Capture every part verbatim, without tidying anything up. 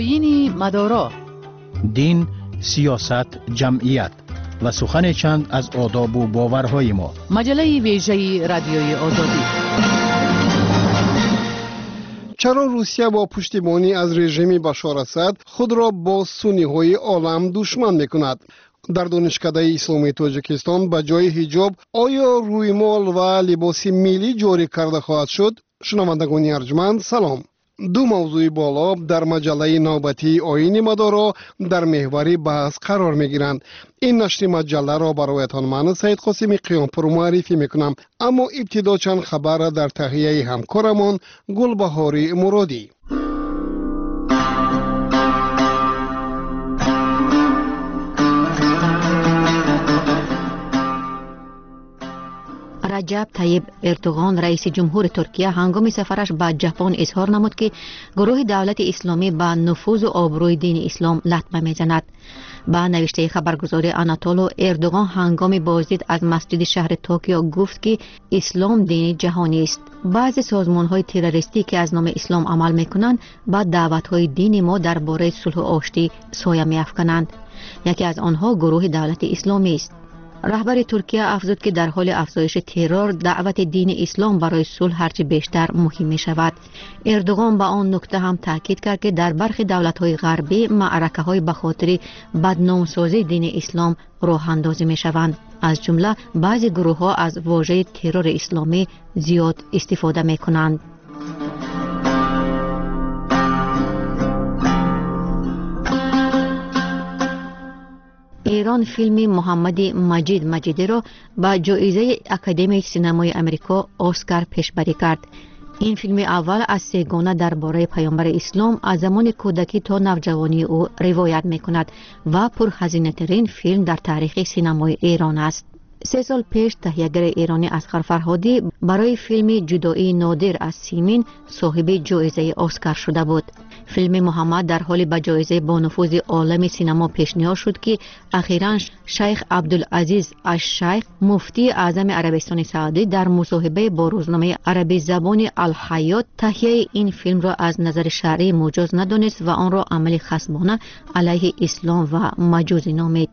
آیین مدارا، دین، سیاست، جمعیت و سخن چند از آداب و باورهای ما. مجله ویژه رادیوی آزادی. چرا روسیه با پشتیبانی از رژیم بشار اسد خود را با سنی های عالم دشمن میکند؟ در دانشکده اسلامی تاجیکستان به جای حجاب آیا رویمال و لباس ملی جاری کرده خواهد شد؟ شنوندگان ارجمند سلام. دو موضوع بالا در مجله نوبتی آیین مدارا در محور بحث قرار می گیرند. این نشر مجله را برایتان من سید قاسمی قیامپور معرفی می کنم، اما ابتدا چند خبر در تهیه همکارمان گلبهاری مرادی. رجب طیب اردوغان رئیس جمهور ترکیه هنگام سفرش به ژاپن اظهار نمود که گروه دولت اسلامی به نفوذ و آبروی دین اسلام لطمه میزند. با نوشته خبرگزاری آناتولو، اردوغان هنگام بازدید از مسجد شهر توکیو گفت که اسلام دین جهانی است. بعضی سازمان‌های تروریستی که از نام اسلام عمل می‌کنند با دعوت‌های دین ما درباره صلح و آشتی سایه می‌افکنند. یکی از آنها گروه دولت اسلامی است. رهبر ترکیه افزود که در حال افزایش ترور دعوت دین اسلام برای صلح هرچه بیشتر مهم می شود. اردوغان به آن نکته هم تاکید کرد که در برخی دولت‌های غربی معرکه‌های به خاطر بدنامسازی دین اسلام راه اندازی می شوند. از جمله بعضی گروه‌ها از واژه ترور اسلامی زیاد استفاده می کنند. ایران فیلم محمد مجید مجیدی را با جایزه اکادمی سینمای امریکا اسکار پیشبری کرد. این فیلم اول از سه گونه درباره پیامبر اسلام از زمان کودکی تا نوجوانی او روایت می‌کند و پرهزینه ترین فیلم در تاریخ سینمای ایران است. سه سال پیش تهیه‌گر ایرانی اصغر فرهادی برای فیلم جدایی نادر از سیمین صاحب جایزه اسکار شده بود. فیلم محمد در حال به جایزه با نفوذ عالم سینما پیشنهاد شد که اخیراً شیخ عبدالعزیز الشیخ مفتی اعظم عربستان سعودی در مصاحبه با روزنامه عربی زبان الحیات تهیه این فیلم را از نظر شرعی مجاز ندانست و آن را عمل خصمانه علیه اسلام و مجوسی نامید.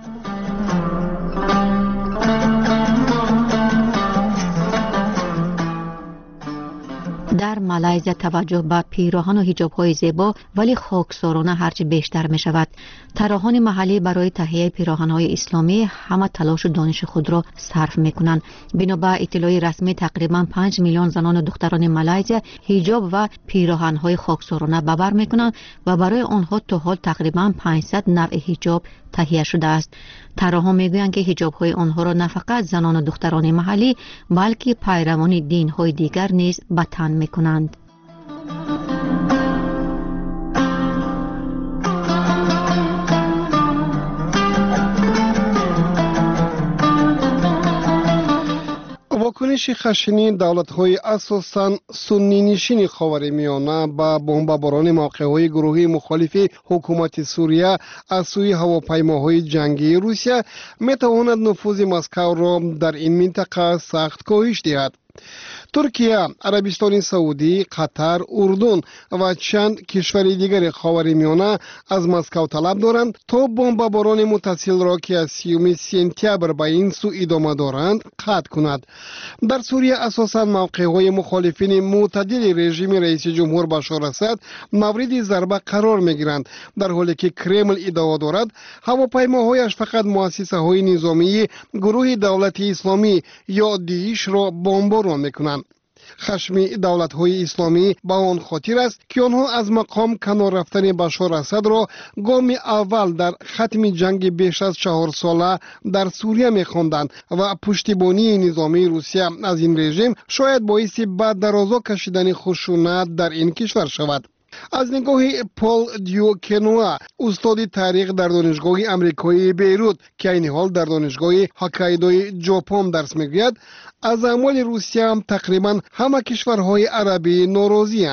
در مالزی توجه به پیراهن و حجاب‌های زیبا ولی خاکسارانه هرچه بیشتر می شود. طراحان محلی برای تهیه پیراهن‌های اسلامی همه تلاش و دانش خود را صرف می کنند. بنا به اطلاع رسمی تقریباً پنج میلیون زنان و دختران مالزی حجاب و پیراهن‌های خاکسارانه به بر می کنند و برای آنها تا حال تقریباً پانصد نوع حجاب تهیه شده است. طراحان میگویند که حجاب‌های آنها را نه فقط زنان و دختران محلی بلکه پیروان دین‌های دیگر نیز به تن می‌کنند. واکنش خشنی دولت‌های اساساً سنی نشین خاورمیانه با بمباران موقع‌های گروهی مخالف حکومت سوریه از سوی هواپیماهای جنگی روسیه می‌تواند نفوذ مسکو را در این منطقه سخت کاهش دهد. ترکیه، عربستان سعودی، قطر، اردن و چند کشور دیگر خاورمیانه از مسکو طلب دارند تا بمباران متصل را که از سیوم سپتامبر به این سو ادامه دارند قطع کند. در سوریه اساساً موقع‌های مخالفین معتدل رژیم رئیس جمهور بشار اسد مورد ضربه قرار می‌گیرند، در حالی که کرمل ادعا دارد هواپیماهایش فقط مؤسسه‌های نظامی گروه دولت اسلامی یا داعش را بمباران می‌کنند. خشم دولت‌های اسلامی با آن خاطر است که آنها از مقام کنار رفتن بشار اسد را گام اول در ختم جنگ بیش از چهار ساله در سوریه می‌خواندند و پشتیبانی نظامی روسیه از این رژیم شاید باعث به درازا کشیدن خشونت در این کشور شود. از نگاه پول دیوکنوا، استاد تاریخ در دانشگاه امریکایی بیروت که این حال در دانشگاه هوکایدو ژاپن درس می‌گوید، از اعمال روسیه هم تقریبا همه کشورهای عربی ناراضی اند.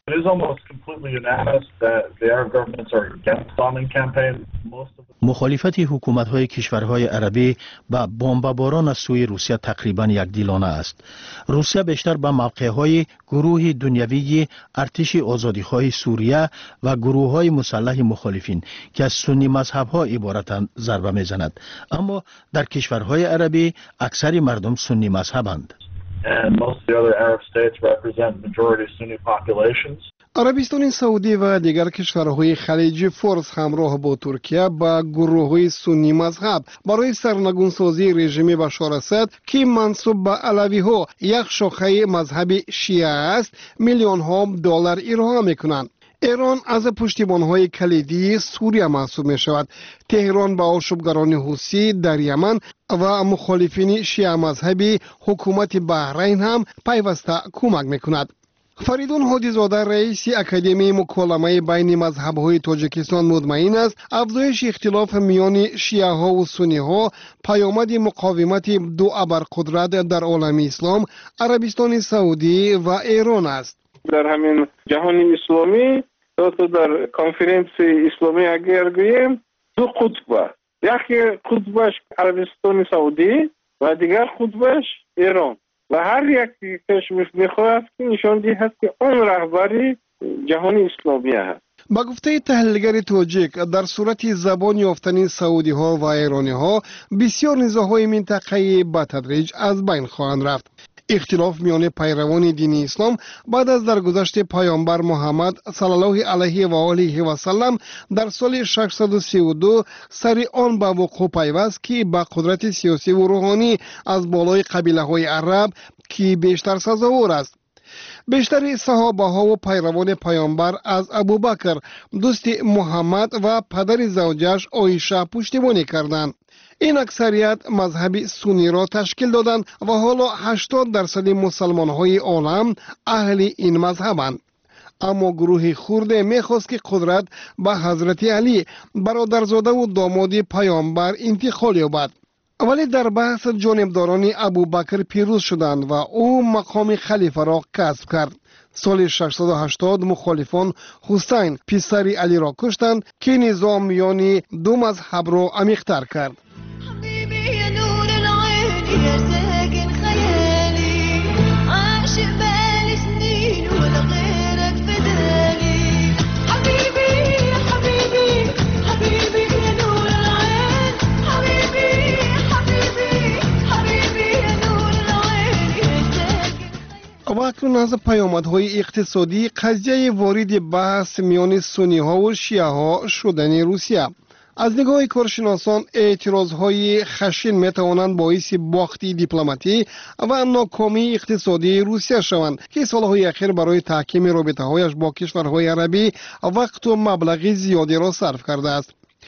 It is almost completely unanimous that the Arab governments are against bombing campaign. Most of مخالفت حکومت‌های کشورهای عربی با بمباران از سوی روسیه تقریباً یکدیلانه است. روسیه بیشتر به موقع‌های گروه دنیوی ارتش آزادی‌خواه سوریه و گروه‌های مسلح مخالفین که از سنی مذهب‌ها عبارتند ضربه می‌زند. اما در کشورهای عربی اکثر مردم سنی مذهبند. and most of the other Arab states represent majority Sunni populations. عربستان سعودی و دیگر کشورهای خلیج فارس همراه با ترکیه با گروه‌های سنی مذهب برای سرنگونسازی رژیم بشار اسد که منسوب به علوی‌ها یک شاخه مذهب شیعه است میلیون ها دلار ارائه می‌کنند. ایران از پشتیبان‌های کلیدی سوریه محسوب می‌شود. تهران به آشوبگران حوثی در یمن و مخالفین شیعه مذهبی حکومت بحرین هم پیوسته کمک می‌کند. فریدون هادیزاده رئیس اکادمی مکالمه بین مذهب‌های تاجیکستان مطمئن است افزایش اختلاف میان شیعه ها و سنی ها پیامد مقاومت دو ابرقدرت در عالم اسلام عربستان سعودی و ایران است. در همین جهان اسلامی تو در کنفرانس اسلامی اگر گوییم دو قطب، یکی قطبش عربستان سعودی و دیگر قطبش ایران و هر یک کشور میخواهد که نشان دهد که آن رهبری جهان اسلامی است. با گفته تحلیلگر تاجیک در صورت زبان یافتن سعودی ها و ایرانی ها بسیار نزاع‌های منطقه‌ای به تدریج از بین خواهند رفت. اختلاف میان پیروان دین اسلام بعد از درگذشت پیامبر محمد صلی الله علیه و آله و سلم در سال ششصد و سی و دو سری آن به وقوع پیوست که با قدرت سیاسی و روحانی از بالای قبیله های عرب که بیشتر سزاوار است. بیشتر صحابه ها و پیروان پیامبر از ابوبکر دوست محمد و پدر زوجش عایشه پشتیبانی کردند. این اکثریت مذهب سنی را تشکیل دادند و حالا هشتاد درصد مسلمان های عالم اهل این مذهبند. اما گروه خرده میخواست که قدرت به حضرت علی برادرزاده و داماد پیامبر انتقال یابد. ولی در بحث جانبداران ابوبکر پیروز شدند و او مقام خلیفه را کسب کرد. سال ششصد و هشتاد مخالفان حسین پسر علی را کشتند که نظام میان دو مذهب را عمیق‌تر کرد. و اکنون از پیامدهای اقتصادی قضیه وارد بحث میان سنی ها و شیعه ها شدن روسیه. از نگاه کارشناسان اعتراضهای خشن میتوانند باعث باختی دیپلماتی و ناکامی اقتصادی روسیه شوند که سالهای اخیر برای تحکیم رابطه هایش با کشورهای عربی وقت و مبلغ زیادی را صرف کرده است.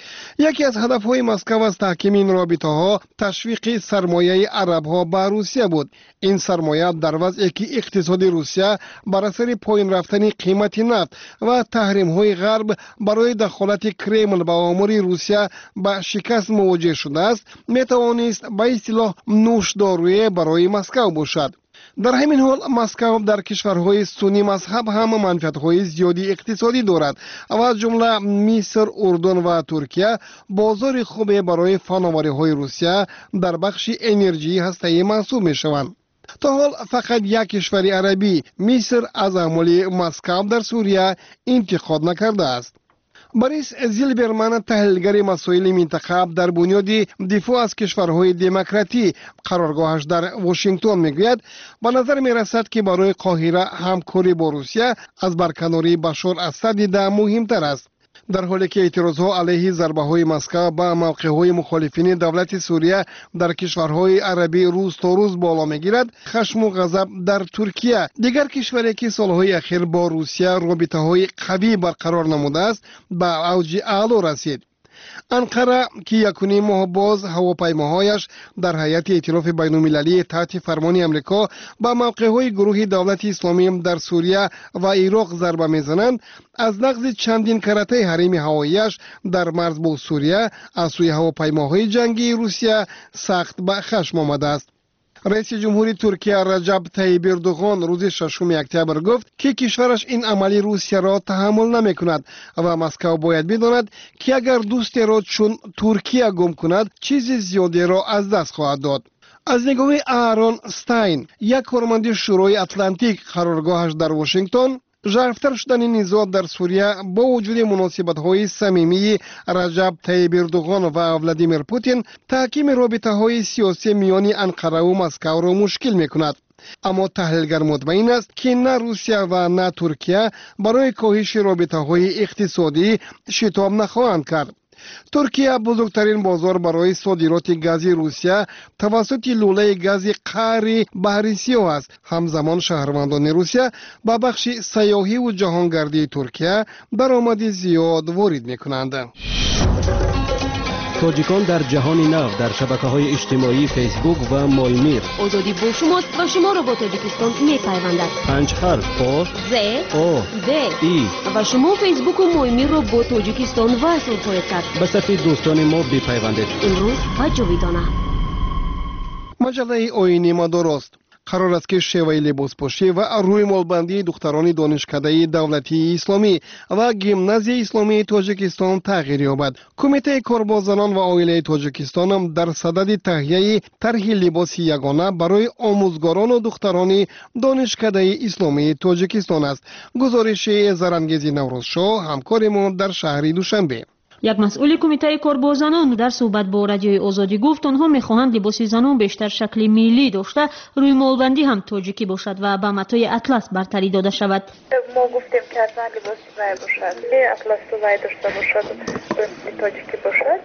یکی از هدفهای مسکو از تحکیم این رابطه ها تشویق سرمایه عرب ها به روسیه بود. این سرمایه در وضعی که اقتصاد روسیه بر اثر پایین رفتن قیمت نفت و تحریم های غرب برای دخالت کرمل به امور روسیه به شکست مواجه شده است، می توانست به اصطلاح نوشداروی برای مسکو باشد. در همین حال مسکو در کشورهای سنی مذهب هم منفعت‌های زیادی اقتصادی دارد و از جمله مصر، اردن و ترکیه بازار خوبی برای فناوری‌های روسیه در بخش انرژی هسته‌ای محسوب می‌شوند. تا حال فقط یک کشور عربی مصر از اعمال مسکو در سوریه انتقاد نکرده است. باریس زیلبرمن تحلیلگر مسائل منطقه در بنیاد دفاع از کشورهای دموکراتی قرارگاهش در واشنگتن میگوید به نظر میرسد که برای قاهره همکاری با روسیه از برکناری بشار اسد دیده مهمتر است. در حالی که اعتراضها علیه ضربه‌های مسکو به موقع‌های مخالفین دولت سوریه در کشورهای عربی روز تا روز بالا می‌گیرد، خشم و غضب در ترکیه، دیگر کشوری که سالهای اخیر با روسیه رابطه‌های قوی برقرار نموده است، به اوج اعلا رسید. انقره که یکونی ماه باز هواپیماهایش در هیئت ائتلاف بین‌المللی تحت فرمان امریکا به موقع‌های گروه دولت اسلامی در سوریه و عراق ضربه می‌زنند، از نقض چندین کرته حریم هواییش در مرز با سوریه از سوی هواپیماهای جنگی روسیه سخت به خشم آمده است. رئیس جمهوری ترکیه رجب طیب اردوغان روز ششم اکتبر گفت که کشورش این عملی روسیه را تحمل نمی کند و مسکو باید بداند که اگر دوستی را چون ترکیه گم کند چیز زیادی را از دست خواهد داد. از نگاه آرون استاین، یک کارمند شورای اتلانتیک قرارگاهش در واشنگتن، ژرفتر شدن نزاع در سوریه با وجود مناسبت‌های صمیمی رجب طیب اردوغان و ولادیمیر پوتین تحکیم رابطه‌های سیاسی میان انقره و مسکو را مشکل می‌کند. اما تحلیلگر مطمئن است که نه روسیه و نه ترکیه برای کاهش رابطه‌های اقتصادی شتاب نخواهند کرد. ترکیه بزرگترین بازار برای صادرات گاز روسیه توسط لوله گاز قعر بحر سیاه است. همزمان شهروندان روسیه با بخش سیاحی و جهانگردی ترکیه درآمد زیاد وارد می‌کنند. تاجیکان در جهان نو در شبکه‌های اجتماعی فیسبوک و مایمیر. آزادی با شماست و شما را با تاجیکستان می‌پیوندد. پنج حرف با ز او د ای و شما فیسبوک و مایمیر را با تاجیکستان وصل خواهید کرد. به صفحه دوستان ما بپیوندید. امروز و جاویدانه. مجله آیین مدار است. قرار است که شیوه لباسپوشی و روی مالبندی دختران دانشکده دولتی اسلامی و گیمنازی اسلامی تاجیکستان تغییر یابد. کمیته کارباز زنان و عائله تاجیکستان هم در صدد تهیه طرح لباس یگانه برای آموزگاران و دختران دانشکده اسلامی تاجیکستان است. گزارش زرانگیز نوروزشاه همکار ما در شهر دوشنبه. یک مسئول کمیته کارباز زنان در صحبت با رادیوی آزادی گفت آنها می‌خواهند لباس زنان بیشتر شکل ملی داشته، روی مالبندی هم تاجیکی باشد و به متای اطلس برتری داده شود. ما گفتیم که اصلا لباس زنان باشد، اطلس زنان داشته باشد، تاجیکی باشد.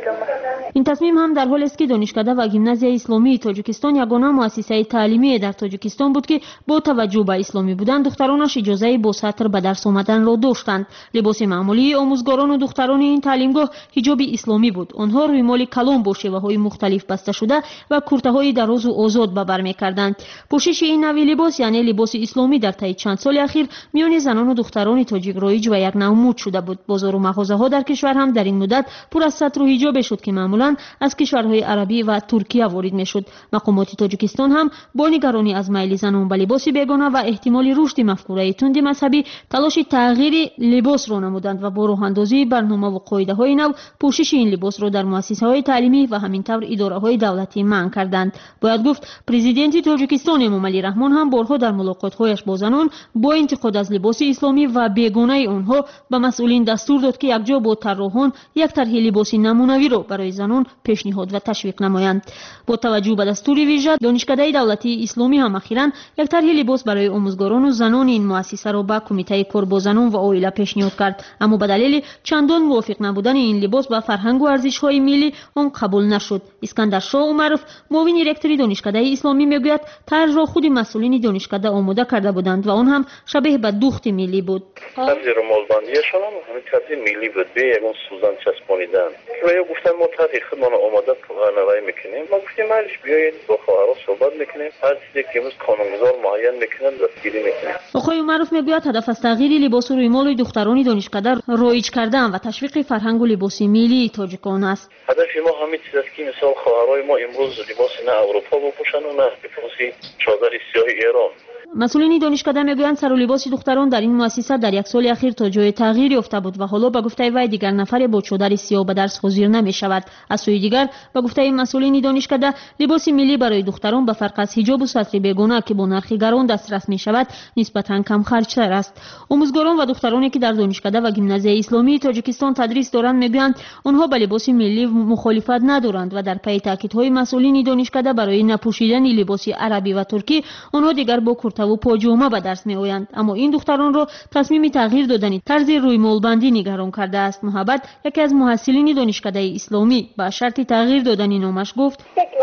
این تصمیم هم در حالی است که دانشکده و گیمنازی اسلامی تاجیکستان یگانه مؤسسه تعلیمی در تاجیکستان بود که با توجه به اسلامی بودن دخترانش اجازه با سطر به درس آمدن را داشتند. لباس معمولی آموزگاران و دختران این تعلیمگاه حجاب اسلامی بود. آنها روی مال کلام با شیوه‌های مختلف بسته شده و کرته‌های دراز و آزاد به بر می‌کردند. پوشش این نوع لباس یعنی لباس اسلامی در طی چند سال اخیر میان زنان و دختران تاجیک رایج و یک نوع مد شده بود. بازار و مغازه‌ها در کشور هم در این مدت پر از سطر و حجاب شد که معمولاً از کشورهای عربی و ترکیه وارد می‌شد. مقامات تاجیکستان هم با نگرانی از میل زنان به لباس بیگانه و احتمال رشد مفکوره تند مذهبی تلاش تغییر لباس را نمودند و با راه‌اندازی برنامه و قاعده‌های نو پوشش این لباس را در مؤسسه‌های تعلیمی و همینطور اداره‌های دولتی منع کردند. باید گفت پرزیدنت تاجیکستان امامعلی رحمان هم بارها در ملاقات‌هایش با زنان با انتقاد از لباس اسلامی و بیگانه آنها به مسئولین دستور داد که یکجا با طراحان یک طرح لباسی نمونوی را برای زنان پیشنهاد و تشویق نمایند. با توجه به دستور ویژه دانشکده دولتی اسلامی هم اخیراً یک طرح لباس برای آموزگاران و زنان این مؤسسه را به کمیته کارباز زنان و عائله پیشنهاد کرد، اما به دلیل چندان موافق نبودن این لباس با فرهنگ و ارزش‌های ملی آن قبول نشد. اسکندر شاه عمرف معاون رکتور دانشکده اسلامی میگوید طرح را خود مسئولین دانشکده آماده کرده بودند و آن هم شبیه به دوخت ملی بود. طرح مالبندیشان هم همین طرح ملی بود، به یگان سوزن چسبانیدن. و یا گفتن ما طرح خودمان آماده نوای میکنیم. ما گفتیم مالش بیایید با خواهرها صحبت میکنیم، هر چیزی که امروز قانونگذار معین میکنن دستگیری میکنیم. آقای عمرف میگوید هدف از تغییر لباس روی مال دختران دانشکده رایج کردن و تشویق فرهنگ و لباس ملی تاجیکان است. هدف ما همین چیز است که مثال خواهرای ما امروز لباس نه اروپا بپوشن و نه لباس چادر سیاه ایران. مسئولین دانشکده میگویند سر و لباس دختران در این مؤسسه در یک سال اخیر تا جای تغییر یافته بود و حالا به گفته وی دیگر نفر با چادر سیاه به درس حاضر نمی شود. از سوی دیگر به گفته مسئولین دانشکده لباس ملی برای دختران به فرق از حجاب و سطر بیگانه که با نرخ گران دسترس می شود نسبتاً کم خرج‌تر است. آموزگاران و دخترانی که در دانشکده و گیمنازی اسلامی تاجیکستان تدریس دارند میگویند آنها به لباس ملی مخالفت ندارند و در پی تاکیدهای مسئولین دانشکده برای نپوشیدن لباس عربی و ترکی آنها دیگر با کرته و پاجامه به درس میآیند. اما این دختران را تصمیم تغییر دادن طرز روی مالبندی نگران کرده است. محبت یکی از محصلین دانشکده اسلامی با شرط تغییر دادن نامش گفت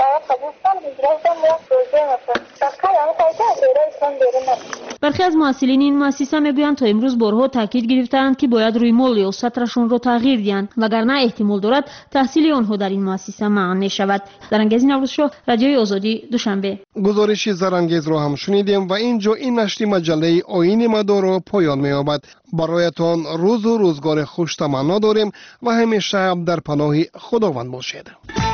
برخی از محصلین این مؤسسه میگویند تا امروز بارها تاکید گرفتند که باید روی مال یا سطرشون را تغییر دهند وگرنه احتمال دارد تحصیل آنها در این مؤسسه منع نشود. زرانگیز نوروزشاه، رادیوی آزادی، دوشنبه. گزارش زرانگیز را هم شنیدیم و اینجا این نشر مجله آیین مدار پایان می‌یابد. برایتان روز و روزگار خوش تمنا داریم و همیشه در پناه خداوند باشید.